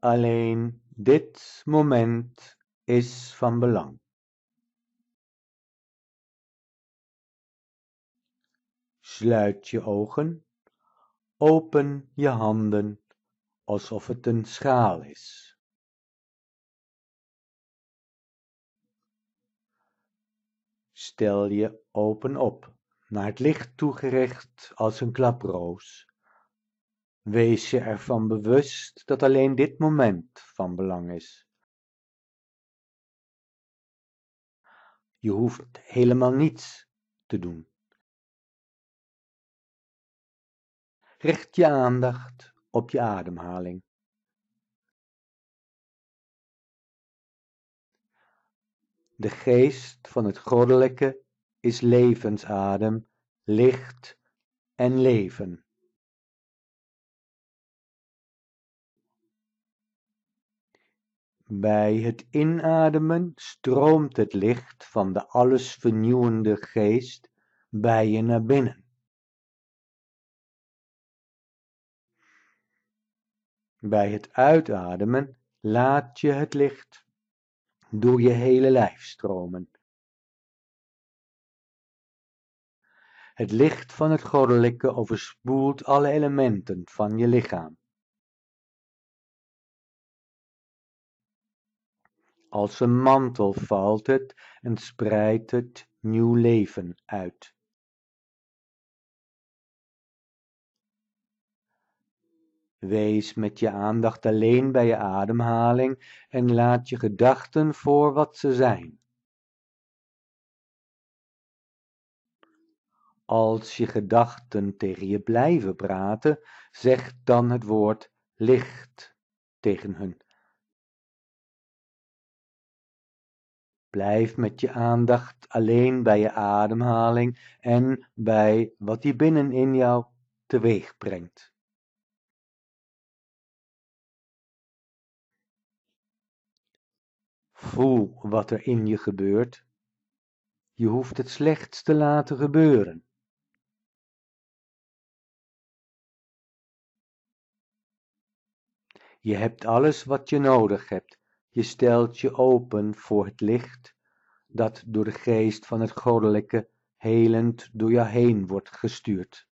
Alleen dit moment is van belang. Sluit je ogen, open je handen alsof het een schaal is. Stel je open op, naar het licht toegericht als een klaproos. Wees je ervan bewust dat alleen dit moment van belang is. Je hoeft helemaal niets te doen. Richt je aandacht op je ademhaling. De geest van het goddelijke is levensadem, licht en leven. Bij het inademen stroomt het licht van de alles vernieuwende geest bij je naar binnen. Bij het uitademen laat je het licht door je hele lijf stromen. Het licht van het goddelijke overspoelt alle elementen van je lichaam. Als een mantel valt het en spreidt het nieuw leven uit. Wees met je aandacht alleen bij je ademhaling en laat je gedachten voor wat ze zijn. Als je gedachten tegen je blijven praten, zeg dan het woord licht tegen hun. Blijf met je aandacht alleen bij je ademhaling en bij wat die binnenin jou teweeg brengt. Voel wat er in je gebeurt. Je hoeft het slechts te laten gebeuren. Je hebt alles wat je nodig hebt. Je stelt je open voor het licht dat door de geest van het goddelijke helend door jou heen wordt gestuurd.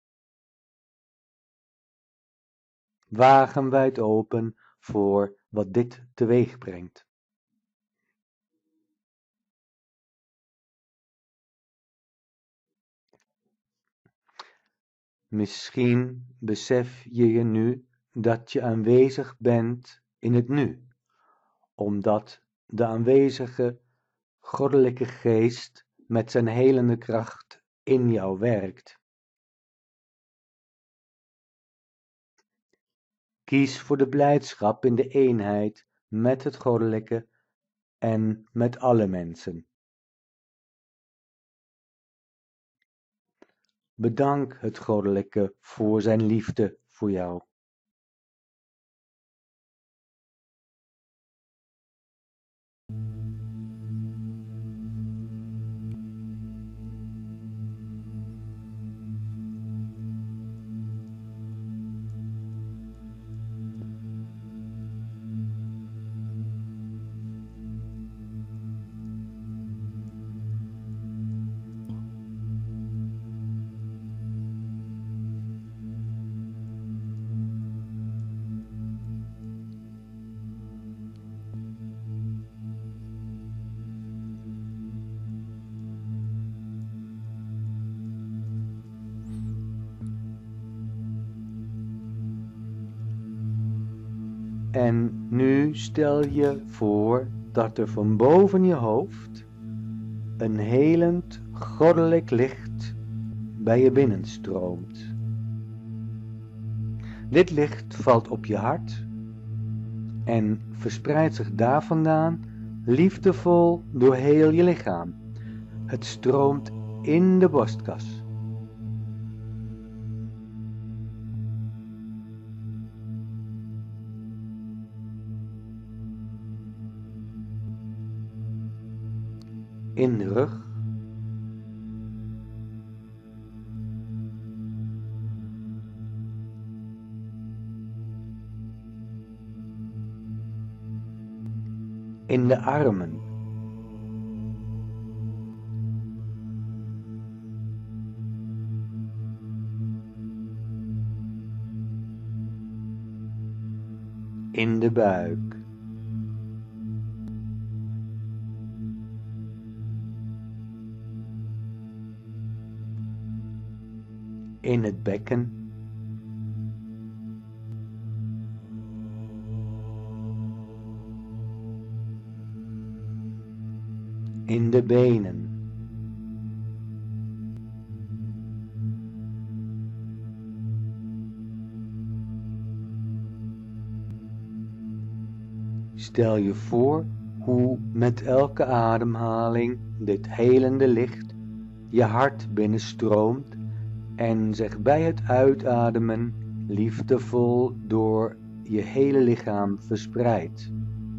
Wagenwijd open voor wat dit teweeg brengt. Misschien besef je nu dat je aanwezig bent in het nu, omdat de aanwezige goddelijke geest met zijn helende kracht in jou werkt. Kies voor de blijdschap in de eenheid met het goddelijke en met alle mensen. Bedank het goddelijke voor zijn liefde voor jou. En nu stel je voor dat er van boven je hoofd een helend goddelijk licht bij je binnenstroomt. Dit licht valt op je hart en verspreidt zich daar vandaan liefdevol door heel je lichaam. Het stroomt in de borstkas. In de rug. in de armen, in de buik, in het bekken, in de benen, stel je voor hoe met elke ademhaling dit helende licht je hart binnenstroomt en zich bij het uitademen liefdevol door je hele lichaam verspreidt.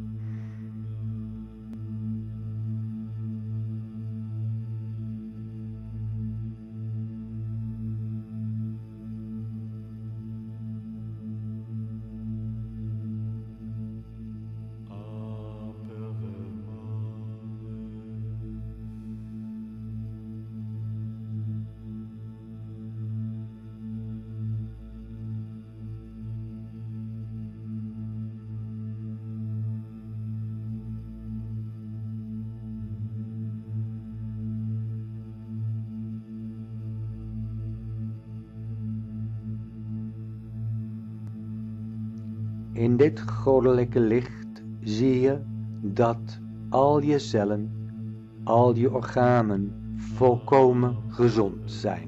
In dit goddelijke licht zie je dat al je cellen, al je organen volkomen gezond zijn.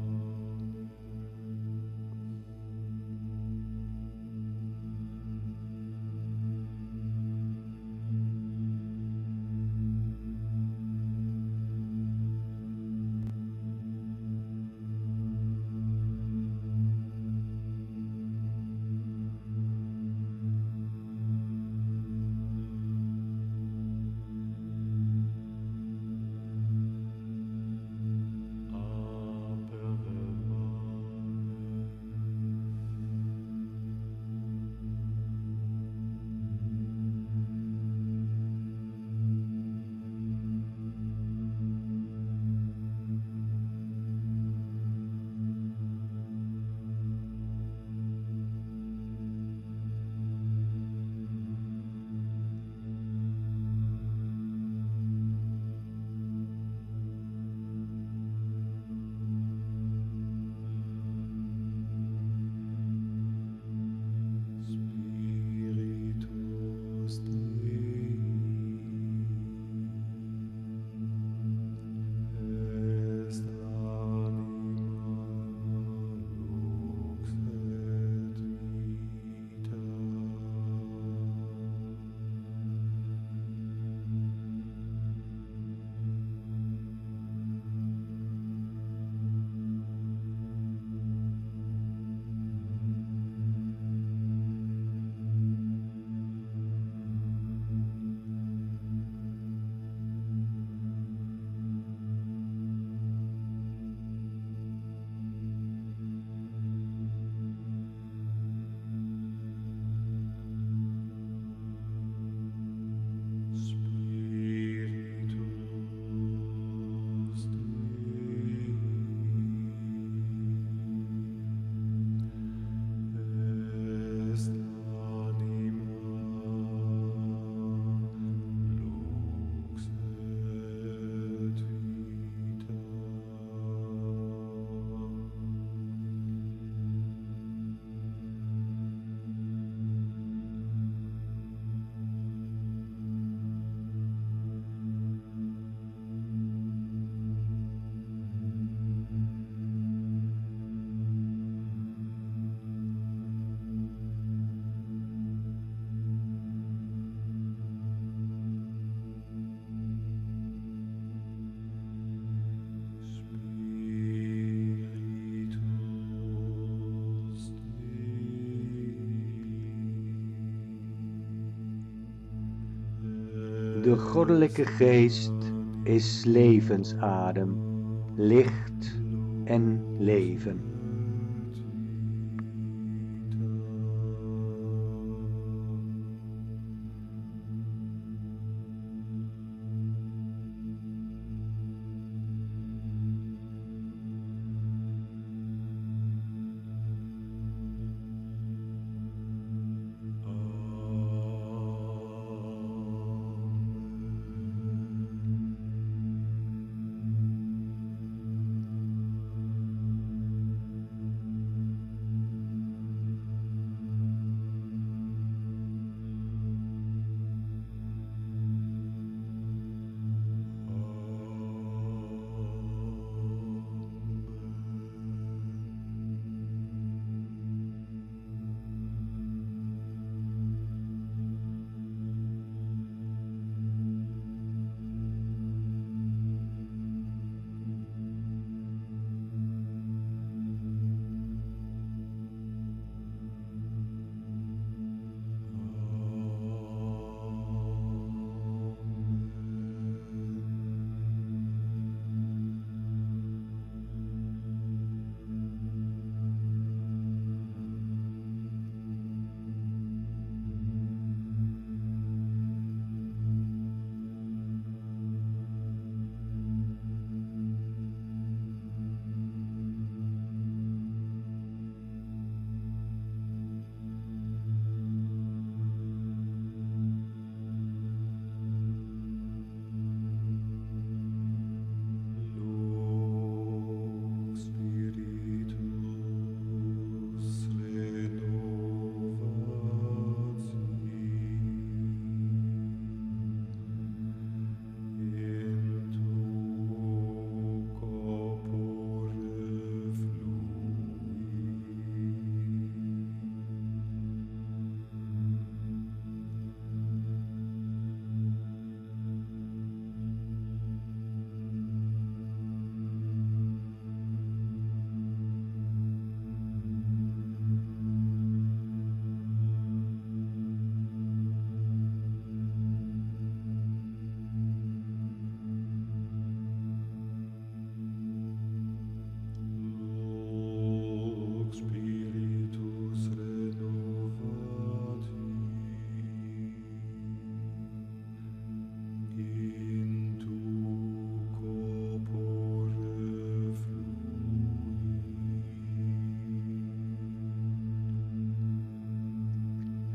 De goddelijke geest is levensadem, licht en leven.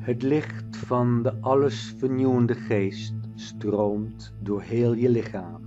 Het licht van de alles vernieuwende geest stroomt door heel je lichaam.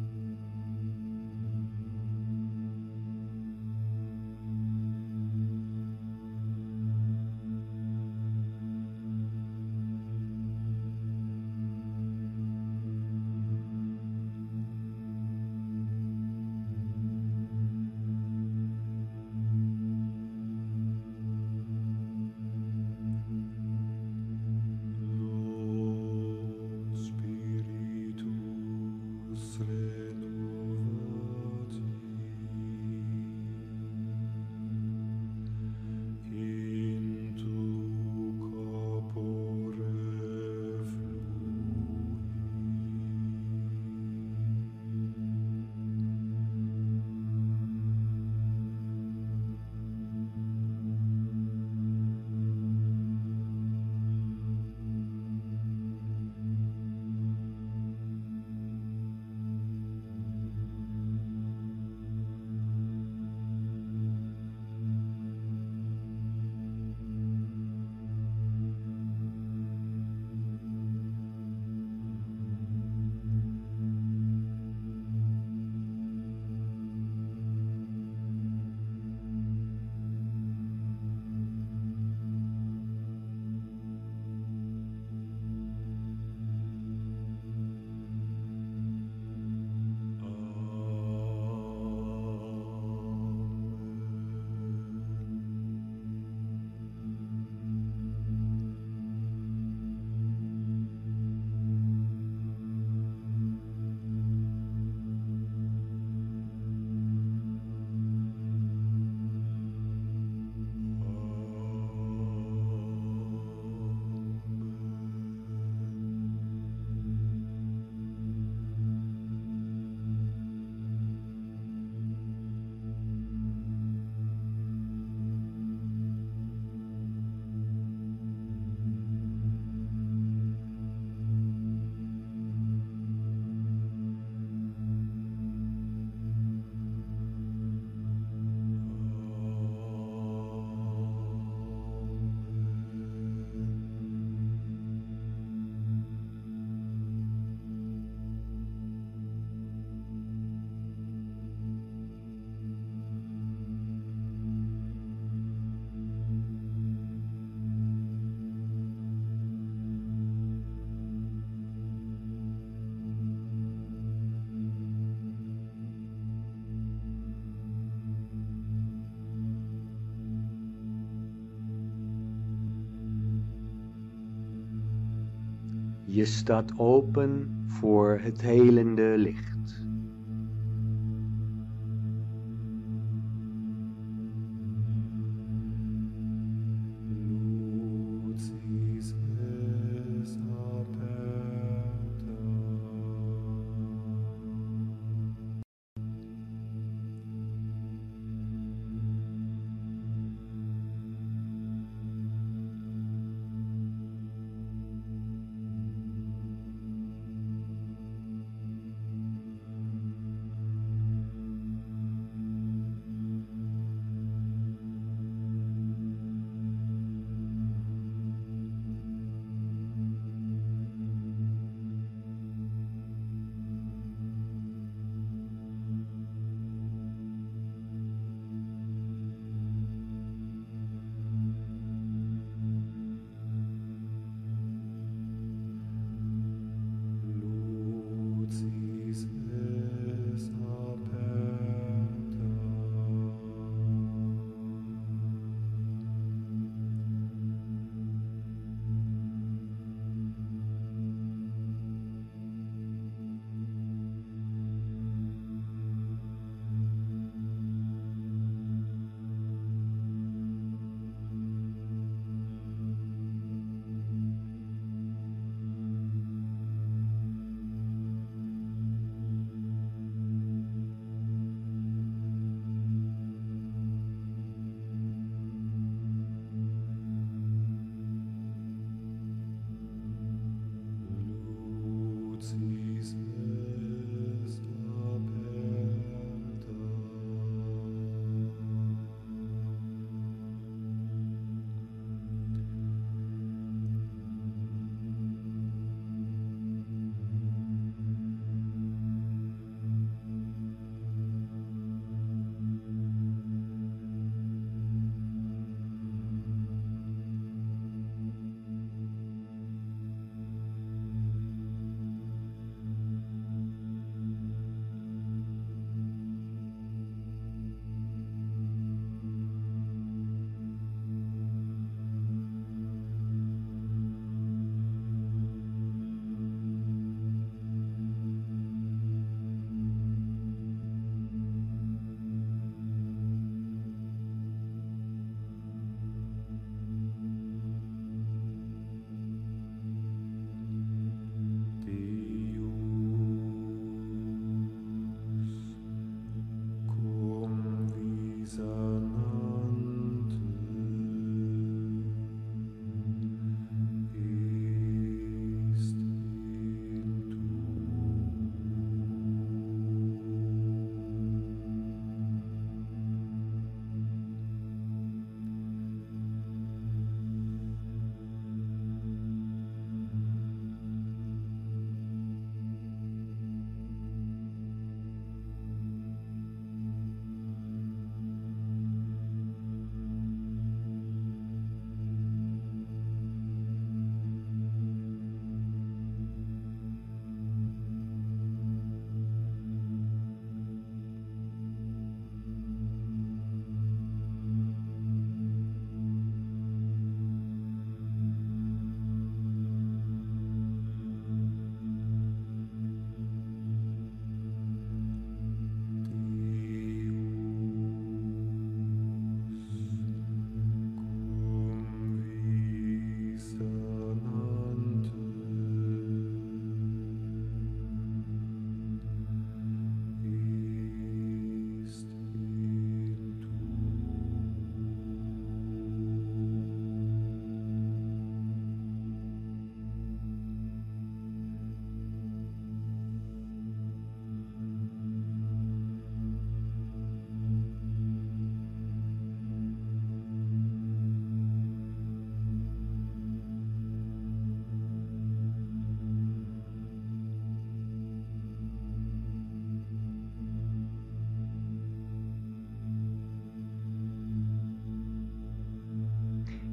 Je staat open voor het helende licht.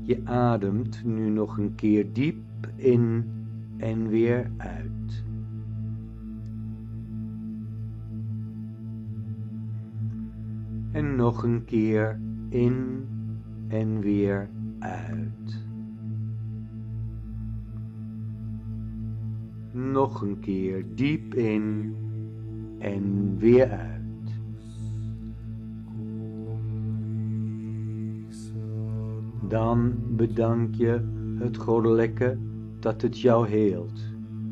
Je ademt nu nog een keer diep in en weer uit. En nog een keer in en weer uit. Nog een keer diep in en weer uit. Dan bedank je het Goddelijke dat het jou heelt.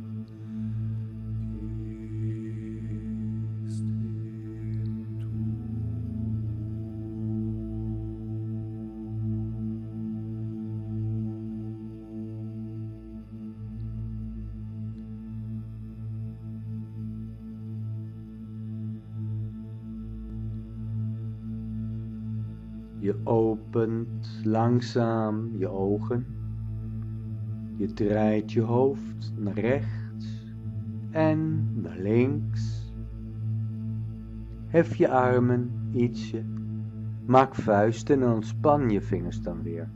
Je opent langzaam je ogen. Je draait je hoofd naar rechts en naar links. Hef je armen ietsje. Maak vuisten en ontspan je vingers dan weer.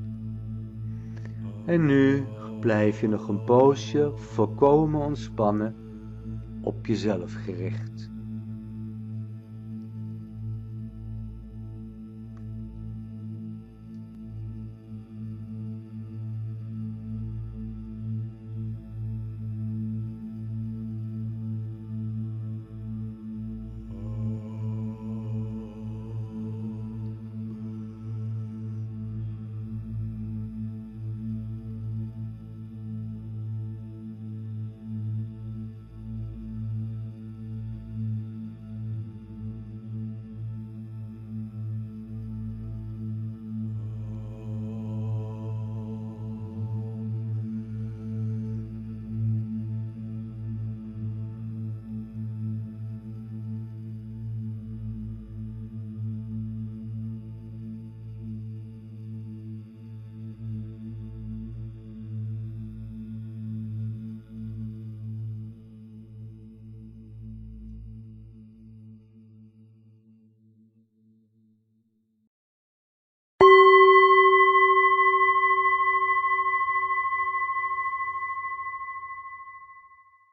En nu blijf je nog een poosje volkomen ontspannen op jezelf gericht.